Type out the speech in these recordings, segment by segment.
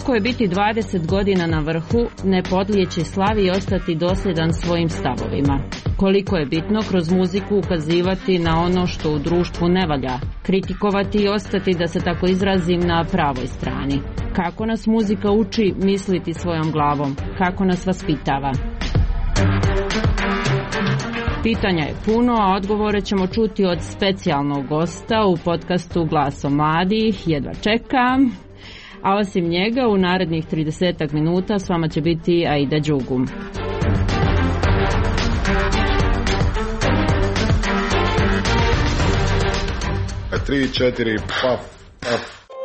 Kako je biti 20 godina na vrhu, ne podlijeći slavi i ostati dosljedan svojim stavovima? Koliko je bitno kroz muziku ukazivati na ono što u društvu ne valja, kritikovati i ostati, da se tako izrazim, na pravoj strani? Kako nas muzika uči misliti svojom glavom? Kako nas vaspitava? Pitanja je puno, a odgovore ćemo čuti od specijalnog gosta u podcastu Glasom mladih. Jedva čekam. A osim njega, u narednih 30 minuta s vama će biti Aida Đugum. Tri, četiri, paf, paf.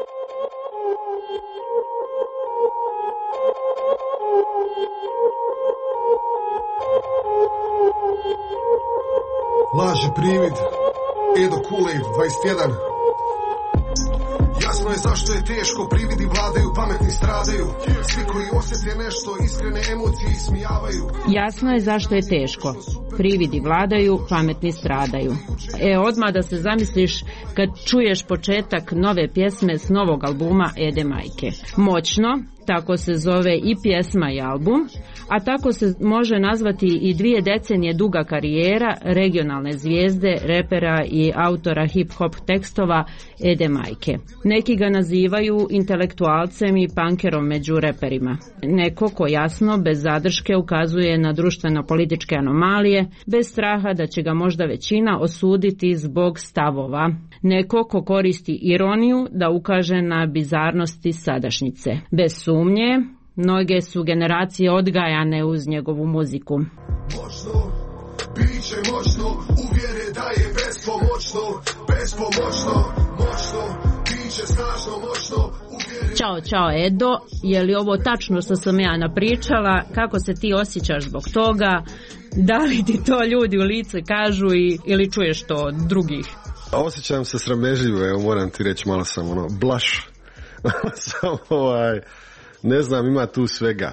Laži privid, Edo Kool-Aid, 21. Jasno je zašto je teško, prividi vladaju, pametni stradaju. Svi koji osjete nešto, iskrene emocije ismijavaju. Jasno je zašto je teško, prividi vladaju, pametni stradaju. Odmah da se zamisliš kad čuješ početak nove pjesme s novog albuma Ede Majke. Moćno, tako se zove i pjesma i album, a tako se može nazvati i 2 decenije duga karijera regionalne zvijezde, repera i autora hip-hop tekstova Ede Majke. Neki ga nazivaju intelektualcem i punkerom među reperima. Neko ko jasno, bez zadrške, ukazuje na društveno-političke anomalije, bez straha da će ga možda većina osuditi zbog stavova. Neko ko koristi ironiju da ukaže na bizarnosti sadašnjice. Bez sumnje, mnoge su generacije odgajane uz njegovu muziku. Moćno, biće moćno, uvjere da je bespomoćno, moćno, biće snažno, moćno, uvjere... Ćao Edo, je li ovo tačno što sam ja napričala? Kako se ti osjećaš zbog toga? Da li ti to ljudi u lice kažu ili čuješ to od drugih? Osjećam se sramežljivo, evo moram ti reći, malo sam blaš. Ne znam, ima tu svega.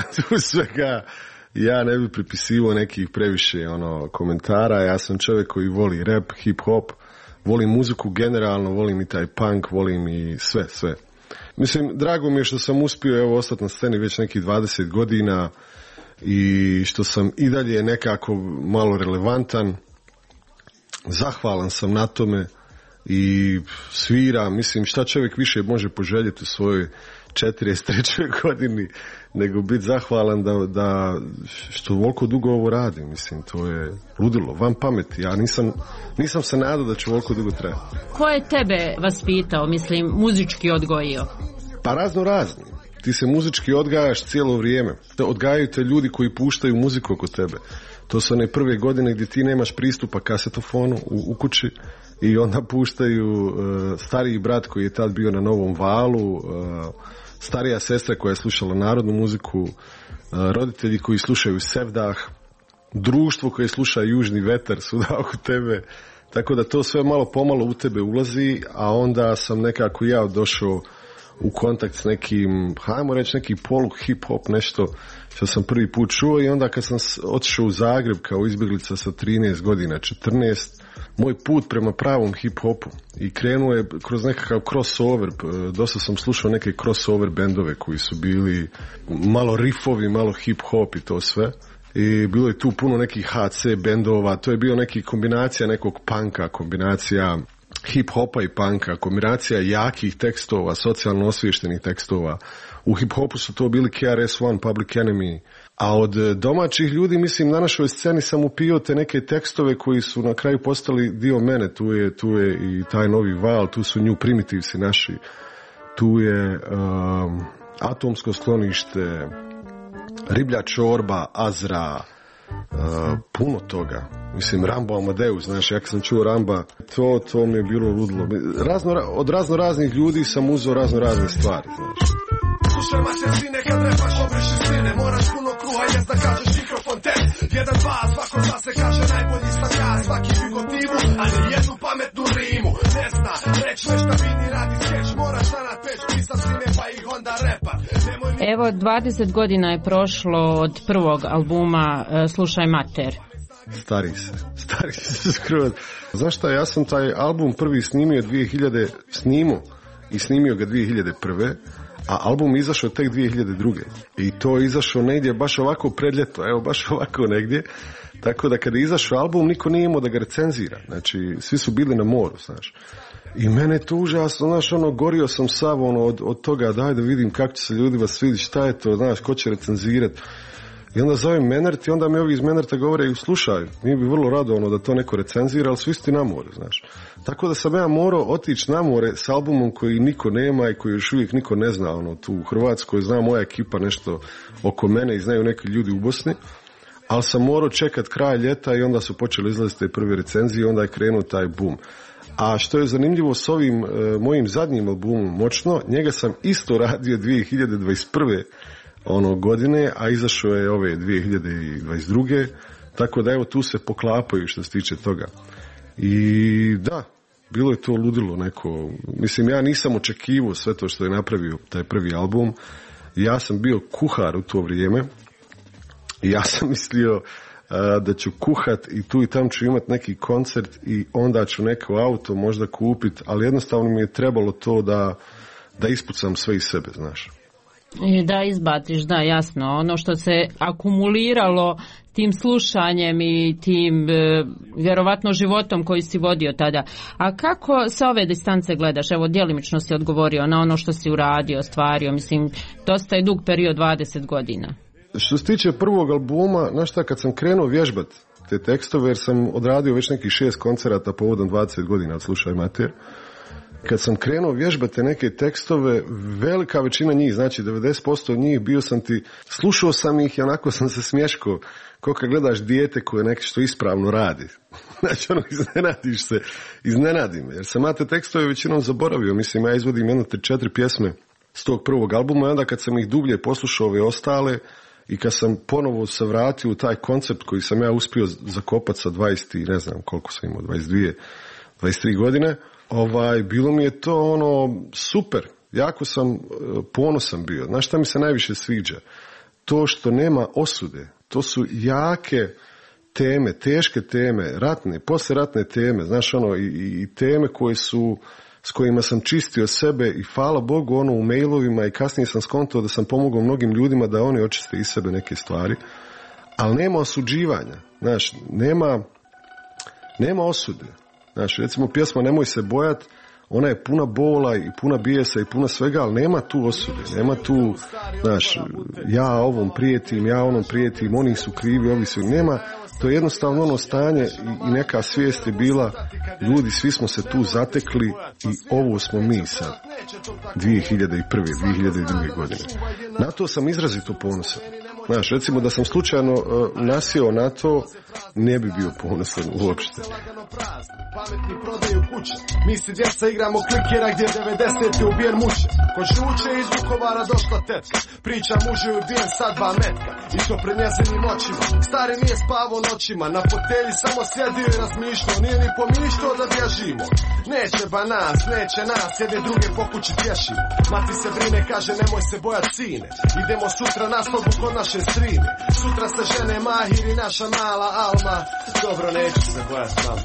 Ja ne bi pripisivao nekih previše komentara. Ja sam čovjek koji voli rap, hip hop, volim muziku generalno, volim i taj punk, volim i sve. Mislim, drago mi je što sam uspio ostati na sceni već nekih 20 godina i što sam i dalje nekako malo relevantan. Zahvalan sam na tome i sviram. Mislim, šta čovjek više može poželjeti u svojoj 43. godini nego biti zahvalan da što ovoliko dugo ovo radim. Mislim, to je ludilo, van pameti. Ja nisam se nadao da će ovoliko dugo trajati. Ko je tebe vaspitao, mislim, muzički odgojio? Pa razni. Ti se muzički odgajaš cijelo vrijeme. Odgajaju te ljudi koji puštaju muziku oko tebe. To su one prve godine gdje ti nemaš pristupa kasetofonu u kući i onda puštaju stariji brat koji je tad bio na Novom valu, starija sestra koja je slušala narodnu muziku, roditelji koji slušaju Sevdah, društvo koje sluša Južni vetar svuda oko tebe. Tako da to sve malo pomalo u tebe ulazi, a onda sam nekako ja došao u kontakt s nekim, hajmo reći, neki polu hip-hop, nešto što sam prvi put čuo. I onda kad sam otišao u Zagreb kao izbjeglica sa 13 godina, 14, moj put prema pravom hip-hopu i krenuo je kroz nekakav crossover. Dosta sam slušao neke crossover bendove koji su bili malo riffovi, malo hip-hop i to sve. I bilo je tu puno nekih HC bendova, to je bio neki kombinacija nekog punka, kombinacija hip-hopa i punka, kombinacija jakih tekstova, socijalno osviještenih tekstova. U hip-hopu su to bili KRS-One, Public Enemy. A od domaćih ljudi, mislim, na našoj sceni sam upio te neke tekstove koji su na kraju postali dio mene. Tu je i taj novi val, tu su New Primitivsi naši, tu je Atomsko sklonište, Riblja čorba, Azra, puno toga. Mislim, Rambo Amadeus, znaš, ja kad sam čuo Ramba, to mi je bilo ludilo. Od raznih ljudi sam uzeo razne stvari, znaš. Slušaj mater sine, kad repaš obriši sline, moraš puno kruha jest da kažeš mikrofon te. 1, 2, svako zna se kaže najbolji slagar, svaki figurativu, ali jednu pametnu rimu. Ne zna, reći nešto vidi, radi skeć, moraš zanat peć, pisat sline pa ih onda repa. Evo, 20 godina je prošlo od prvog albuma Slušaj mater. Stari se skroz. Znaš šta, ja sam taj album prvi snimio ga 2001. a album je izašao tek 2002. I to je izašao negdje baš ovako pred ljeto, evo baš ovako negdje. Tako da kada je izašao album, niko nije imao da ga recenzira. Znači, svi su bili na moru, znaš. I mene je to užasno, znaš, gorio sam sav, od toga, daj da vidim kako će se ljudima svidjeti, šta je to, znaš, ko će recenzirati. I onda zovem Menert i onda mi ovi iz Menerta govore, slušaj, mi bi vrlo rado da to neko recenzira, ali su isti na more, znaš. Tako da sam ja morao otići na more s albumom koji niko nema i koji još uvijek niko ne zna, tu u Hrvatskoj, zna moja ekipa nešto oko mene i znaju neki ljudi u Bosni, ali sam morao čekat kraj ljeta i onda su počeli izlaziti te prve recenzije i onda je krenuo taj boom. A što je zanimljivo s ovim mojim zadnjim albumom Moćno, njega sam isto radio 2021. Godine, a izašao je ove 2022. Tako da evo tu se poklapaju što se tiče toga. I da, bilo je to ludilo neko. Mislim, ja nisam očekivao sve to što je napravio taj prvi album. Ja sam bio kuhar u to vrijeme i ja sam mislio da ću kuhat i tu i tam ću imat neki koncert i onda ću neko auto možda kupit, ali jednostavno mi je trebalo to da ispucam sve iz sebe, znaš. I da izbatiš, da, jasno. Ono što se akumuliralo tim slušanjem i tim vjerovatno životom koji si vodio tada. A kako sa ove distance gledaš? Evo, djelimično si odgovorio na ono što si uradio, ostvario. Mislim, dosta je dug period, 20 godina. Što se tiče prvog albuma, znaš šta, kad sam krenuo vježbat te tekstove, jer sam odradio već nekih 6 koncerata povodom 20 godina od Slušaj Mater, kad sam krenuo vježbati neke tekstove, velika većina njih, znači 90% njih, slušao sam ih i onako sam se smješkao, kao kad gledaš dijete koje nešto što ispravno radi. Znači, iznenadi me, jer sam ja te tekstove većinom zaboravio. Mislim, ja izvodim 1-4 pjesme s tog prvog albuma i onda kad sam ih dublje poslušao ove ostale i kad sam ponovo se vratio u taj koncept koji sam ja uspio zakopati sa 20 i ne znam koliko sam imao, 23 godine, bilo mi je to super, jako sam ponosan bio. Znaš šta mi se najviše sviđa? To što nema osude, to su jake teme, teške teme, ratne, posleratne teme, znaš i teme s kojima sam čistio sebe i hvala Bogu u mailovima i kasnije sam skontao da sam pomogao mnogim ljudima da oni očiste iz sebe neke stvari, ali nema osuđivanja, znaš, nema osude. Znaš, recimo pjesma Nemoj se bojat, ona je puna bola i puna bijesa i puna svega, ali nema tu osude, nema tu, znaš, ja ovom prijetim, ja onom prijetim, oni su krivi, ovi su, nema, to je jednostavno stanje i neka svijest je bila, ljudi, svi smo se tu zatekli i ovo smo mi sad, 2001. 2002. godine. Na to sam izrazito ponosan. Znaš, recimo da sam slučajno nasjeo na to, ne bi bio ponosan uopšte. Pametni prodaju kuće, mi si djeca igramo klikera gdje 90. ubijen muče. Ko žuče iz Vukovara došla tetka, priča mužu je ubijen sa 2 metka i to pred njezinim očima. Stari nije spavao noćima, na fotelji samo sjedio i razmišljao, nije ni pomišljao da bježimo. Neće nas, jedne druge po kući tješimo. Mati se brine, kaže nemoj se bojat sine, idemo sutra na slobu kod naše strine. Sutra se žene Mahir i naša mala Alma, dobro neću se bojat mama.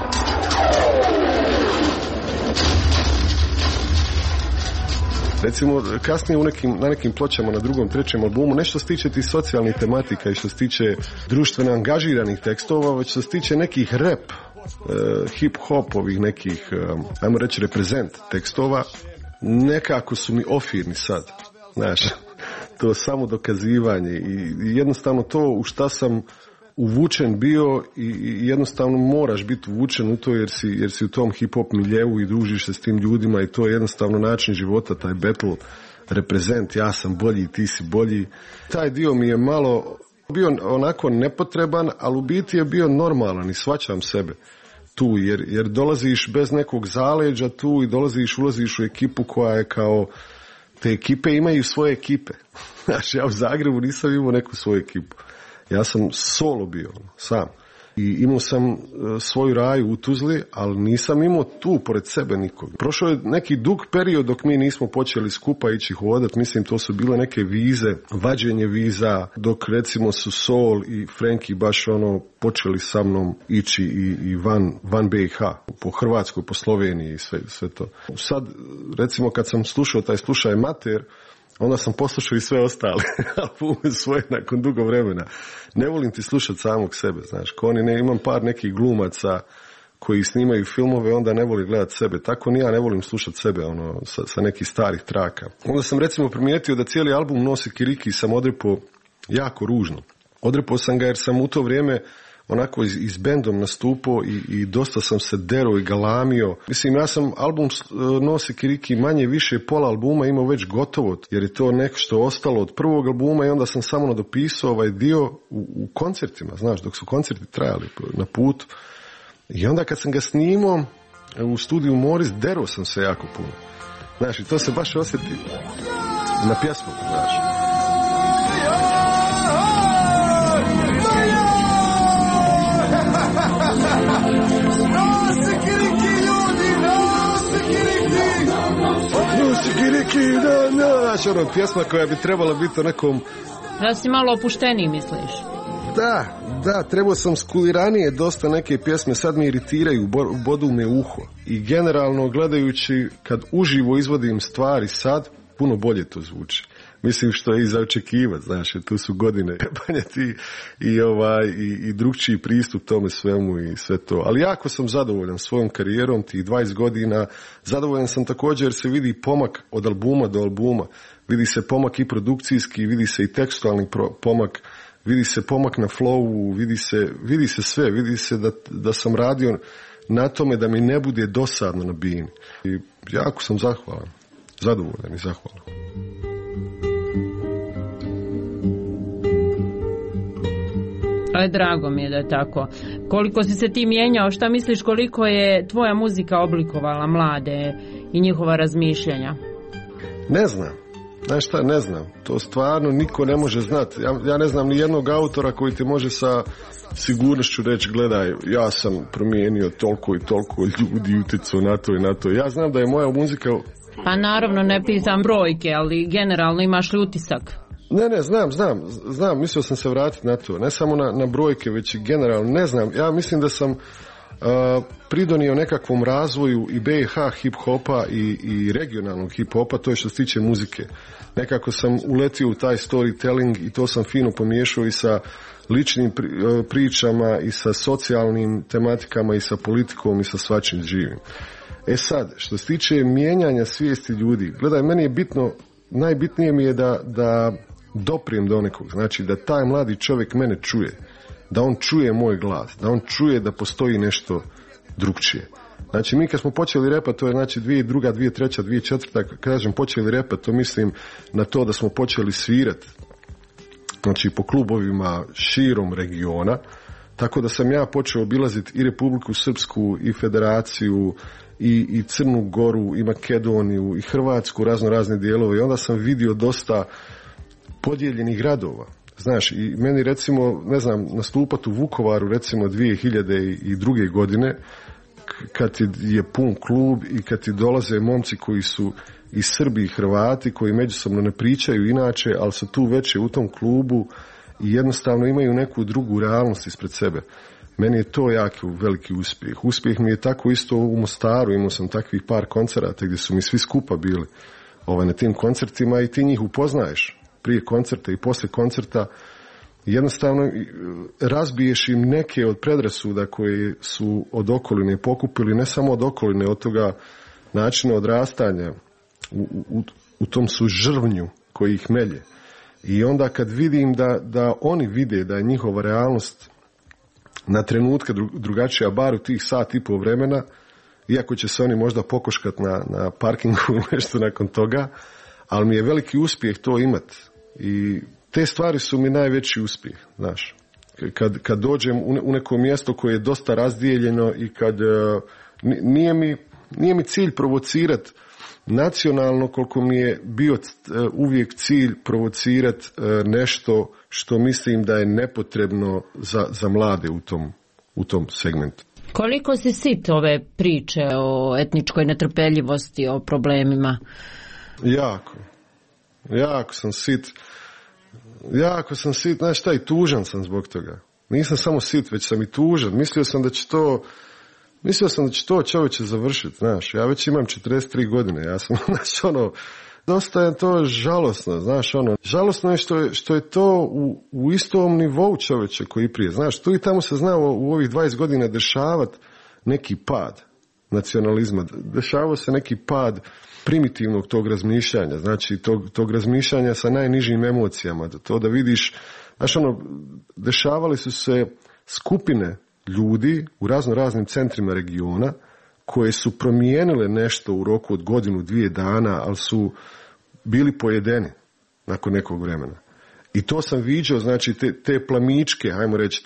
Recimo, kasnije na nekim pločama na 2., 3. albumu, nešto se tiče tih socijalnih tematika i što se tiče društveno angažiranih tekstova, već što se tiče nekih rap, hip-hop, ovih nekih, ajmo reći, reprezent tekstova, nekako su mi ofirni sad, znaš, to samo dokazivanje i jednostavno to u šta sam uvučen bio i jednostavno moraš biti uvučen u to jer si u tom hip-hop miljeu i družiš se s tim ljudima i to je jednostavno način života, taj battle, reprezent, ja sam bolji, ti si bolji. Taj dio mi je malo bio onako nepotreban, ali u biti je bio normalan i shvaćam sebe tu jer dolaziš bez nekog zaleđa tu i ulaziš u ekipu koja je kao, te ekipe imaju svoje ekipe. Znaš, ja u Zagrebu nisam imao neku svoju ekipu. Ja sam solo bio, sam. I imao sam svoju raju u Tuzli, ali nisam imao tu pored sebe nikog. Prošao je neki dug period dok mi nismo počeli skupa ići hodat. Mislim, to su bile neke vize, vađenje viza, dok recimo su Sol i Frenki baš počeli sa mnom ići i van BiH, po Hrvatskoj, po Sloveniji i sve to. Sad, recimo, kad sam slušao taj Slušaj Mater, Onda sam poslušao i sve ostale albume svoje nakon dugo vremena. Ne volim ti slušati samog sebe, znaš. Imam par nekih glumaca koji snimaju filmove, onda ne voli gledati sebe. Tako ni ja ne volim slušati sebe sa nekih starih traka. Onda sam recimo primijetio da cijeli album nosi kiriki i sam odrepao jako ružno. Odrepao sam ga jer sam u to vrijeme onako iz bendom nastupao i dosta sam se derao i galamio. Mislim, ja sam album Nosi kiriki manje više pola albuma imao već gotovo, jer je to nešto ostalo od prvog albuma i onda sam samo nadopisao ovaj dio u koncertima, znaš, dok su koncerti trajali na putu. I onda kad sam ga snimao u studiju Moris, derao sam se jako puno. Znaš, i to se baš osjeti na pjesmu, znaš. Znaš, pjesma koja bi trebala biti o nekom... Da si malo opušteniji, misliš? Da, trebao sam skuliranije dosta neke pjesme, sad mi iritiraju, bodu me uho. I generalno gledajući, kad uživo izvodim stvari sad, puno bolje to zvuči. Mislim što je i za očekivati, znaš, tu su godine banjati i drugčiji pristup tome svemu i sve to. Ali jako sam zadovoljan svojom karijerom, tih 20 godina. Zadovoljan sam također jer se vidi pomak od albuma do albuma. Vidi se pomak i produkcijski, vidi se i tekstualni pomak, vidi se pomak na flowu, vidi se sve, vidi se da sam radio na tome da mi ne bude dosadno na bini. I jako sam zadovoljan i zahvalan. Ali drago mi je da je tako. Koliko si se ti mijenjao, šta misliš koliko je tvoja muzika oblikovala mlade i njihova razmišljanja? Ne znam. Znaš šta, ne znam. To stvarno niko ne može znati. Ja ne znam ni jednog autora koji ti može sa sigurnošću reći, gledaj, ja sam promijenio toliko i toliko ljudi, utjecao na to i na to. Ja znam da je moja muzika... Pa naravno ne pitam brojke, ali generalno imaš li utisak? Ne, znam, mislio sam se vratiti na to, ne samo na brojke, već i generalno, ne znam, ja mislim da sam pridonio nekakvom razvoju i BiH hip-hopa i regionalnog hip-hopa, to je što se tiče muzike. Nekako sam uletio u taj storytelling i to sam fino pomiješao i sa ličnim pričama i sa socijalnim tematikama i sa politikom i sa svačim živim. E sad, što se tiče mijenjanja svijesti ljudi, gledaj, meni je bitno, najbitnije mi je da doprijem do nekog, znači da taj mladi čovjek mene čuje, da on čuje moj glas, da on čuje da postoji nešto drugčije. Znači mi kad smo počeli repat, to je znači 2002, 2003, 2004, kažem počeli repat, to mislim na to da smo počeli svirati, znači po klubovima širom regiona, tako da sam ja počeo obilaziti i Republiku Srpsku i Federaciju i Crnu Goru i Makedoniju i Hrvatsku, razne dijelove, i onda sam vidio dosta podijeljenih gradova. Znaš, i meni recimo, ne znam, nastupat u Vukovaru recimo 2002. godine, kad je pun klub i kad ti dolaze momci koji su i Srbi i Hrvati, koji međusobno ne pričaju inače, ali su tu veće u tom klubu i jednostavno imaju neku drugu realnost ispred sebe. Meni je to jako veliki uspjeh. Uspjeh mi je tako isto u Mostaru, imao sam takvih par koncerata gdje su mi svi skupa bili na tim koncertima i ti njih upoznaješ prije koncerta i poslije koncerta. Jednostavno razbiješ im neke od predrasuda koje su od okoline pokupili, ne samo od okoline, od toga načina odrastanja u tom su žrvnju koji ih melje. I onda kad vidim da oni vide da je njihova realnost na trenutke drugačija, bar u tih sat i pol vremena, iako će se oni možda pokoškati na parkingu ili nešto nakon toga, ali mi je veliki uspjeh to imati. I te stvari su mi najveći uspjeh, znaš. Kad dođem u neko mjesto koje je dosta razdijeljeno i kad nije mi cilj provocirati nacionalno, koliko mi je bio uvijek cilj provocirati nešto što mislim da je nepotrebno za mlade u tom segmentu. Koliko si sit ove priče o etničkoj netrpeljivosti, o problemima? Jako sam sit. Znaš šta, i tužan sam zbog toga. Nisam samo sit, već sam i tužan. Mislio sam da će to čovječe završiti, znaš. Ja već imam 43 godine. Ja sam, dosta je to žalosno, znaš, žalosno je što je to u istom nivou čoveče koji prije, znaš, tu i tamo se zna u ovih 20 godina dešavati neki pad nacionalizma, dešavao se neki pad primitivnog tog razmišljanja, znači tog razmišljanja sa najnižim emocijama, to da vidiš, znaš, dešavali su se skupine ljudi u raznim centrima regiona koje su promijenile nešto u roku od godinu, 2 dana, ali su bili pojedeni nakon nekog vremena. I to sam viđao, znači te plamičke, ajmo reći,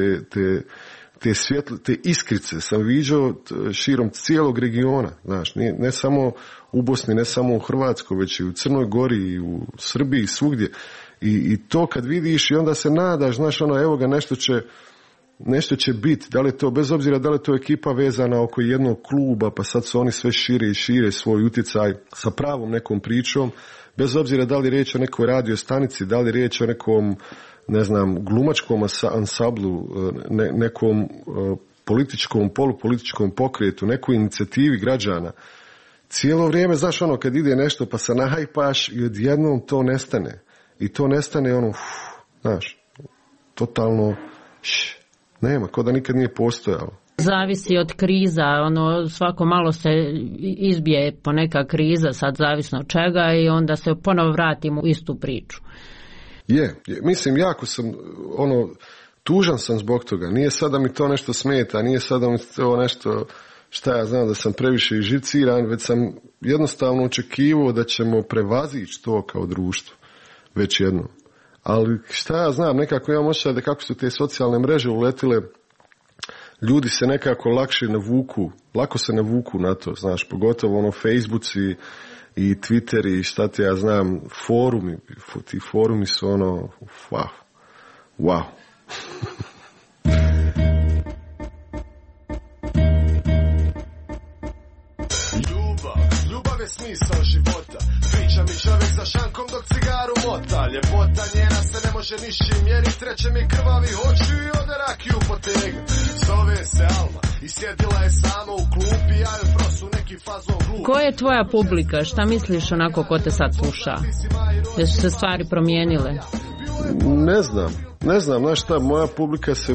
te iskrice sam viđao širom cijelog regiona, znaš, ne samo u Bosni, ne samo u Hrvatskoj, već i u Crnoj Gori, i u Srbiji, svugdje. I to kad vidiš i onda se nadaš, znaš, evo ga, nešto će biti, da li to, bez obzira da li to ekipa vezana oko jednog kluba, pa sad su oni sve šire i šire svoj utjecaj sa pravom nekom pričom, bez obzira da li riječ o nekoj radio stanici, da li riječ o nekom, ne znam, glumačkom ansamblu, nekom političkom, polupolitičkom pokretu, nekoj inicijativi građana. Cijelo vrijeme, znaš, kad ide nešto pa se nahajpaš i odjednom to nestane. I to nestane, znaš, totalno, nema, ko da nikad nije postojalo. Zavisi od kriza, svako malo se izbije po neka kriza, sad zavisno od čega, i onda se ponovo vratimo u istu priču. Mislim, jako sam, tužan sam zbog toga. Nije sad da mi to nešto smeta, nije sad da mi to nešto, šta ja znam, da sam previše živciran, već sam jednostavno očekivao da ćemo prevazići to kao društvo. Već jednom. Ali šta ja znam, nekako imam osjećaj da kako su te socijalne mreže uletile, ljudi se nekako lako se navuku na to, znaš, pogotovo Facebooci i Twitteri i šta te ja znam, forumi, ti forumi su wow. Ljubav je smisao života, priča mi čovjek za šankom dok cigaru mota, ljepota njena se ne može ničim mjerit, treće mi krvavi oči i ode rakiju potegnu. Zove se Alma i sjedila je sama u klupi, ja joj prosu neki fazon glup. Ko je tvoja publika? Šta misliš onako ko te sad sluša? Jesu se stvari promijenile? Ne znam, znaš šta, moja publika se,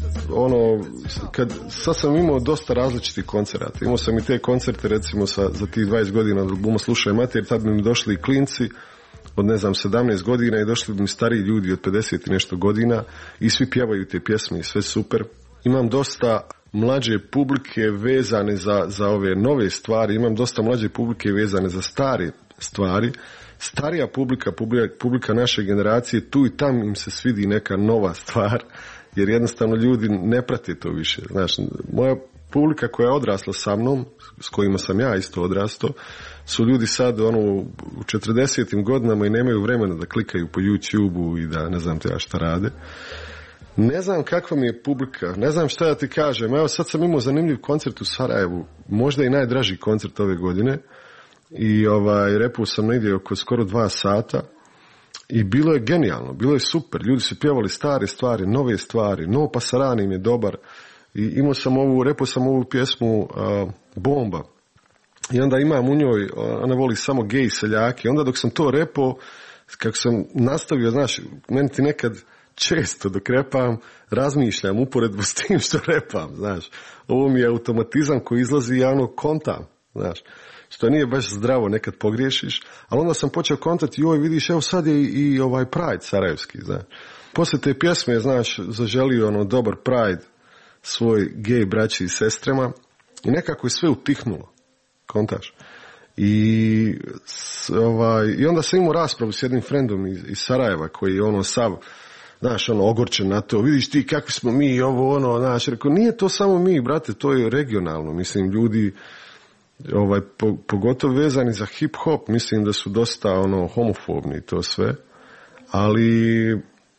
sad sam imao dosta različitih koncerata. Imao sam i te koncerte, recimo, za tih 20 godina od albuma Slušaj Mater, tad bi mi došli i klinci od, 17 godina i došli bi mi stariji ljudi od 50 i nešto godina i svi pjevaju te pjesme i sve super. Imam dosta mlađe publike vezane za ove nove stvari, imam dosta mlađe publike vezane za stare stvari. Starija publika naše generacije, tu i tam im se svidi neka nova stvar, jer jednostavno ljudi ne prate to više. Znaš, moja publika koja je odrasla sa mnom, s kojima sam ja isto odrastao, su ljudi sad u 40. godinama i nemaju vremena da klikaju po YouTube-u i da ne znam te ja šta rade. Ne znam kakva mi je publika, ne znam šta ja ti kažem. Evo sad sam imao zanimljiv koncert u Sarajevu, možda i najdraži koncert ove godine. I repao sam negdje oko skoro 2 sata i bilo je genijalno, bilo je super, ljudi su pjevali stare stvari, nove stvari, No Pasarani im je dobar i repao sam ovu pjesmu Bomba i onda imam u njoj, ona voli samo gej seljaki, onda dok sam to repao, kako sam nastavio, znaš, meni ti nekad često dok repam razmišljam uporedbu s tim što repam, znaš, ovo mi je automatizam koji izlazi i ja kontam, znaš, što nije baš zdravo, nekad pogriješiš, ali onda sam počeo kontati, joj vidiš, evo sad je i Pride sarajevski, znaš. Poslije te pjesme, znaš, zaželio dobar Pride svoj gej braći i sestrema i nekako je sve utihnulo, kontaš. I onda sam imao raspravu s jednim frendom iz Sarajeva koji je sav, znaš, ogorčen na to, vidiš ti kakvi smo mi, znaš, rekao, nije to samo mi, brate, to je regionalno, mislim, ljudi pogotovo vezani za hip hop, mislim da su dosta homofobni i to sve, ali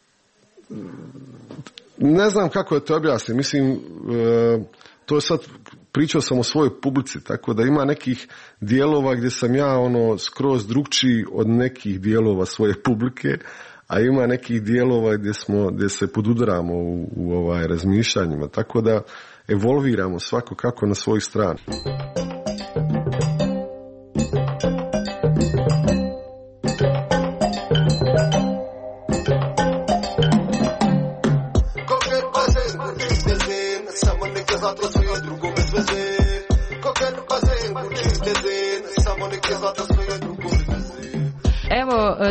ne znam kako da to objasnim, mislim, to sad pričao sam o svojoj publici, tako da ima nekih dijelova gdje sam ja skroz drugčiji od nekih dijelova svoje publike, a ima nekih dijelova gdje se podudaramo u razmišljanjima, tako da evolviramo svako kako na svoju stranu.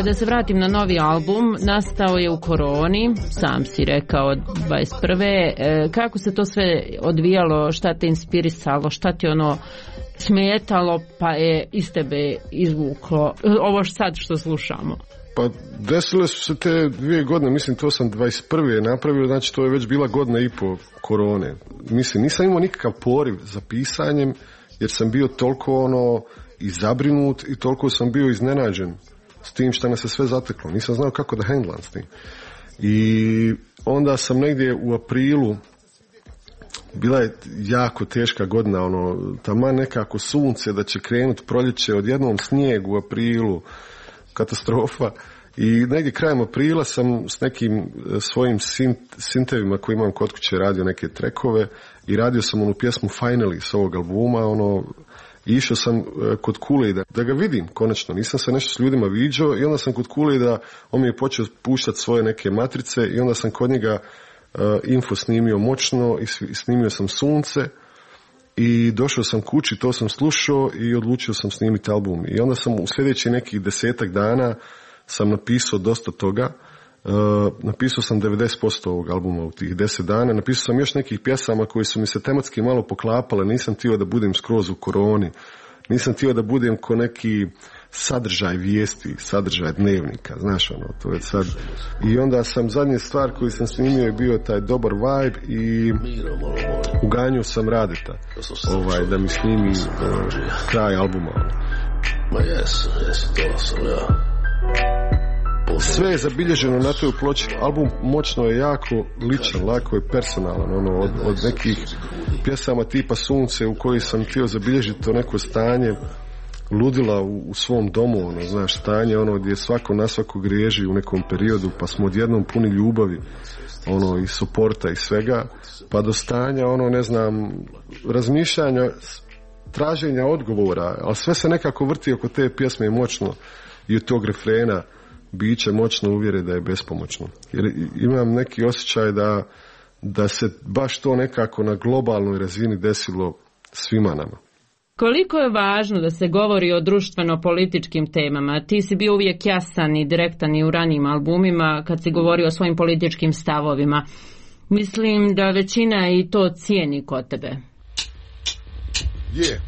Da se vratim na novi album, nastao je u koroni, sam si rekao 21. Kako se to sve odvijalo, šta te inspirisalo, šta ti smetalo pa je iz tebe izvuklo ovo sad što slušamo? Pa desile su se te 2 godine, mislim to sam 21. napravio, znači to je već bila godina i po korone. Mislim, nisam imao nikakav poriv za pisanjem, jer sam bio toliko i zabrinut i toliko sam bio iznenađen s tim što me se sve zateklo. Nisam znao kako da handlam s tim. I onda sam negdje u aprilu, bila je jako teška godina, taman nekako sunce da će krenut proljeće, odjednom snijeg u aprilu, katastrofa. I negdje krajem aprila sam s nekim svojim sintevima koji imam kod kuće radio neke trekove i radio sam onu pjesmu Finally s ovog albuma, i išao sam kod Kule da ga vidim konačno, nisam se nešto s ljudima viđao i onda sam kod Kule da on mi je počeo puštati svoje neke matrice i onda sam kod njega info snimio moćno i snimio sam sunce i došao sam kući, to sam slušao i odlučio sam snimiti album. I onda sam u sljedećih nekih 10 dana sam napisao dosta toga. Napisao sam 90% ovog albuma u tih 10 dana. Napisao sam još nekih pjesama koje su mi se tematski malo poklapale. Nisam htio da budem skroz u koroni. Nisam htio da budem ko neki sadržaj vijesti, sadržaj dnevnika, znaš to je sad. I onda sam, zadnja stvar koju sam snimio je bio taj dobar vibe i uganjio sam Radeta da mi snimi kraj albuma. Sve je zabilježeno na toj ploči. Album moćno je jako ličan, lako je personalan, od nekih pjesama tipa Sunce u kojoj sam htio zabilježiti to neko stanje ludila u svom domu, znaš, stanje gdje svako na svako griježi u nekom periodu, pa smo odjednom puni ljubavi, i suporta i svega, pa do stanja, ne znam, razmišljanja, traženja odgovora, ali sve se nekako vrti oko te pjesme moćno i od tog refrena biće moćno uvjere da je bespomoćno. Jer imam neki osjećaj da se baš to nekako na globalnoj razini desilo svima nama. Koliko je važno da se govori o društveno-političkim temama? Ti si bio uvijek jasan i direktan i u ranijim albumima kad si govorio o svojim političkim stavovima. Mislim da većina i to cijeni kod tebe. Je.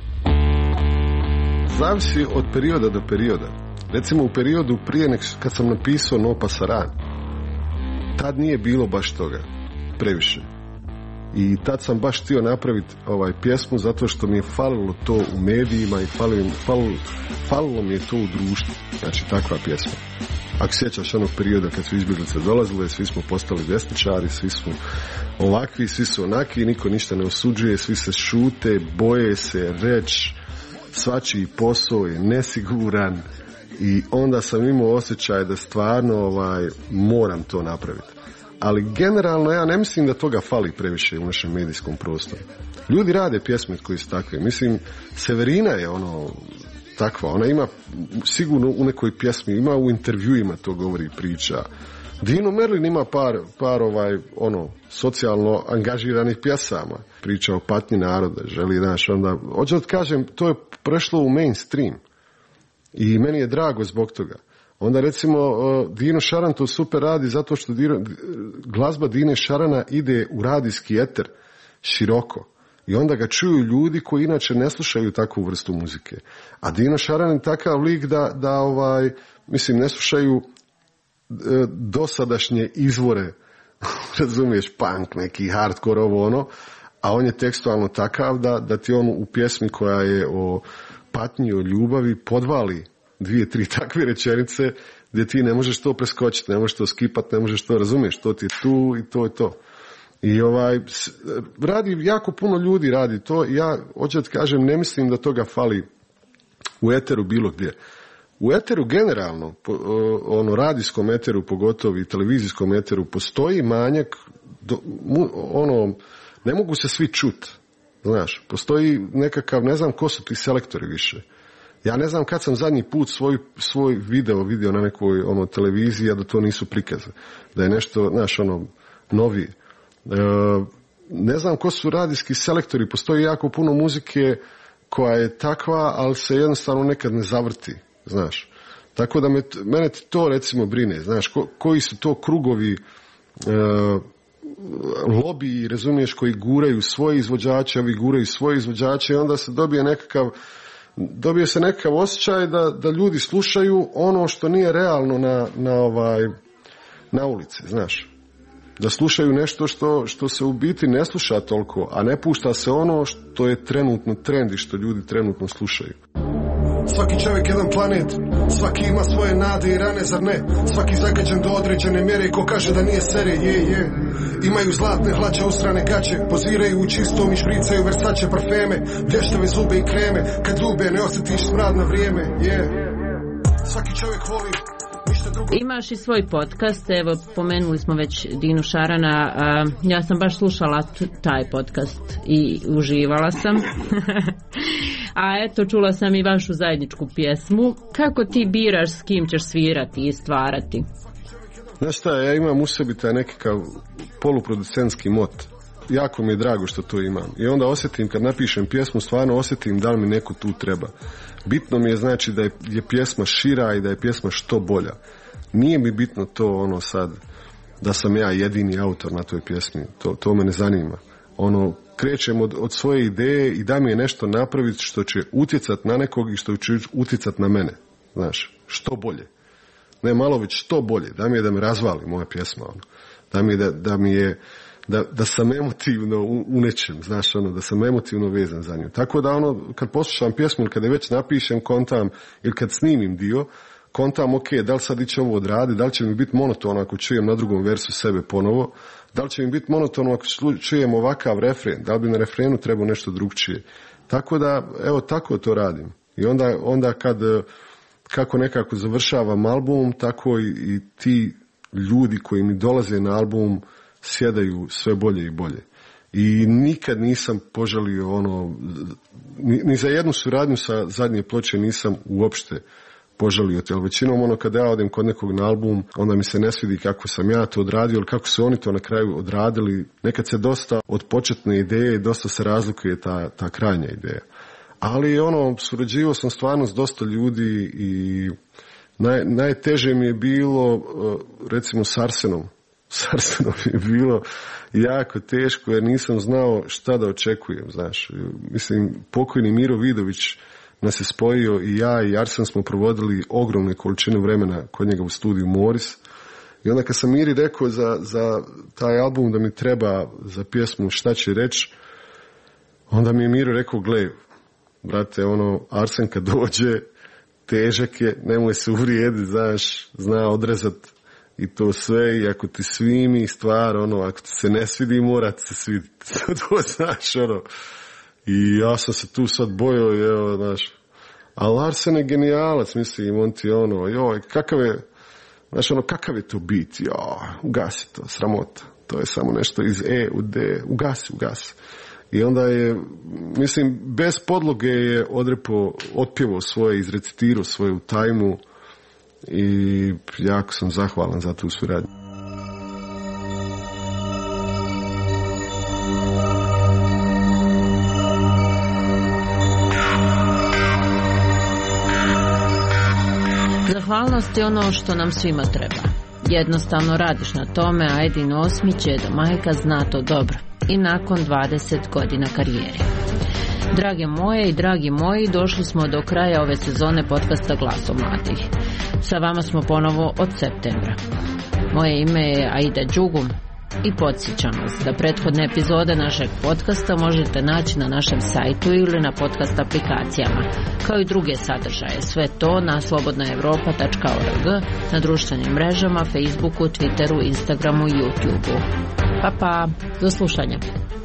Zavisi od perioda do perioda. Recimo u periodu prije kad sam napisao No Pasaran, tad nije bilo baš toga previše. I tad sam baš htio napraviti pjesmu zato što mi je falilo to u medijima i falilo mi je to u društvu. Znači takva pjesma. Ako sjećaš onog perioda kad su izbjeglice dolazile, svi smo postali desničari, svi smo ovakvi, svi su onaki, niko ništa ne osuđuje, svi se šute, boje se reći, svačiji posao je nesiguran. I onda sam imao osjećaj da stvarno moram to napraviti. Ali generalno ja ne mislim da toga fali previše u našem medijskom prostoru. Ljudi rade pjesme koji su takve. Mislim, Severina je takva. Ona ima sigurno u nekoj pjesmi, ima u intervjuima, to govori, priča. Dino Merlin ima par socijalno angažiranih pjesama. Priča o patnji naroda, želi, onda... Hoću da kažem, to je prešlo u mainstream. I meni je drago zbog toga. Onda recimo Dino Šaran to super radi zato što glazba Dine Šarana ide u radijski eter široko. I onda ga čuju ljudi koji inače ne slušaju takvu vrstu muzike. A Dino Šaran je takav lik da ne slušaju dosadašnje izvore, razumiješ, punk, neki hardcore, a on je tekstualno takav da ti on u pjesmi koja je o patnji, o ljubavi podvali 2-3 takve rečenice gdje ti ne možeš to preskočiti, ne možeš to skipati, ne možeš to, razumiješ, to ti je tu i to je to. I radi, jako puno ljudi radi to i ja hoću da kažem, ne mislim da toga fali u eteru bilo gdje. U eteru generalno, radijskom eteru pogotovo i televizijskom eteru postoji manjak, ne mogu se svi čuti, znaš, postoji nekakav, ne znam ko su ti selektori više. Ja ne znam kad sam zadnji put svoj video vidio na nekoj televiziji, a da to nisu prikaze. Da je nešto, znaš, novije. Ne znam ko su radijski selektori, postoji jako puno muzike koja je takva, ali se jednostavno nekad ne zavrti, znaš. Tako da mene to recimo brine, znaš, koji su to krugovi lobiji, razumiješ, koji guraju svoje izvođače, ovi guraju svoje izvođače i onda se dobije se nekakav osjećaj da ljudi slušaju ono što nije realno na ulici, znaš. Da slušaju nešto što se u biti ne sluša toliko, a ne pušta se ono što je trenutno trend i što ljudi trenutno slušaju. Svaki čovjek jedan planet, svaki ima svoje nade i rane, zar ne? Svaki zagađen do određene mjere, ko kaže da nije sere, je. Imaju zlatne hlače, usrane gaće, poziraju u čistom i špricaju Versace parfeme, blještave zube i kreme, kad ljube ne osjetiš smrad na vrijeme, je. Svaki čovjek voli. Imaš i svoj podcast, evo pomenuli smo već Dinu Šarana, ja sam baš slušala taj podcast i uživala sam. A eto, čula sam i vašu zajedničku pjesmu. Kako ti biraš s kim ćeš svirati i stvarati? Znaš šta, ja imam u sebi taj nekakav poluproducentski mot. Jako mi je drago što to imam. I onda osjetim, kad napišem pjesmu, stvarno osjetim da li mi neko tu treba. Bitno mi je znači da je pjesma šira i da je pjesma što bolja. Nije mi bitno to sad da sam ja jedini autor na toj pjesmi. To me ne zanima. Krećem od svoje ideje i da mi je nešto napraviti što će utjecat na nekog i što će utjecat na mene. Znaš, što bolje. Ne malo već što bolje. Da mi je da me razvali moja pjesma. Da sam emotivno u nečem, znaš, da sam emotivno vezan za nju. Tako da kad poslušam pjesmu ili kad je već napišem, kontam, ili kad snimim dio, kontam, ok, da li sad iće ovo odradi, da li će mi biti monotono ako čujem na drugom versu sebe ponovo, da li će mi biti monotono ako čujem ovakav refren, da li bi na refrenu trebao nešto drugčije. Tako da, evo, tako to radim. I onda kako nekako završavam album, tako i ti ljudi koji mi dolaze na album sjedaju sve bolje i bolje. I nikad nisam poželio ni za jednu suradnju sa zadnje ploče nisam uopšte poželio. Jer većinom kada ja odem kod nekog na album, onda mi se ne svidi kako sam ja to odradio ili kako su oni to na kraju odradili. Nekad se dosta od početne ideje dosta se razlikuje ta krajnja ideja. Ali surađivao sam stvarno s dosta ljudi i najteže mi je bilo recimo s Arsenom. S Arsenom je bilo jako teško jer nisam znao šta da očekujem, znaš. Mislim, pokojni Miro Vidović nas je spojio i ja i Arsen smo provodili ogromne količine vremena kod njega u studiju Moris. I onda kad sam Miri rekao za taj album da mi treba za pjesmu šta će reći, onda mi je Miro rekao, gle, brate, Arsen kad dođe, težak je, nemoj se uvrijediti, znaš, zna odrezat i to sve, i ako ti svimi stvar, ako ti se ne svidi, mora ti se sviditi. To znaš, I ja sam se tu sad bojao, evo, znaš. Ali Arsen je genijalac, mislim, on ti joj, kakav je to bit, ugasi to, sramota. To je samo nešto iz E u D, ugasi. I onda je, mislim, bez podloge je otpjevao svoje, izrecitirao svoje u tajmu i jako sam zahvalan za tu suradnju. Zahvalnost je ono što nam svima treba. Jednostavno radiš na tome, a Edin Osmić, Edo Majka, zna to dobro. I nakon 20 godina karijere. Drage moje i dragi moji, došli smo do kraja ove sezone podcasta Glasom mladih. Sa vama smo ponovo od septembra. Moje ime je Aida Đugum i podsjećam vas da prethodne epizode našeg podcasta možete naći na našem sajtu ili na podcast aplikacijama, kao i druge sadržaje. Sve to na slobodnaevropa.org, na društvenim mrežama, Facebooku, Twitteru, Instagramu i YouTubeu. Pa, do slušanja.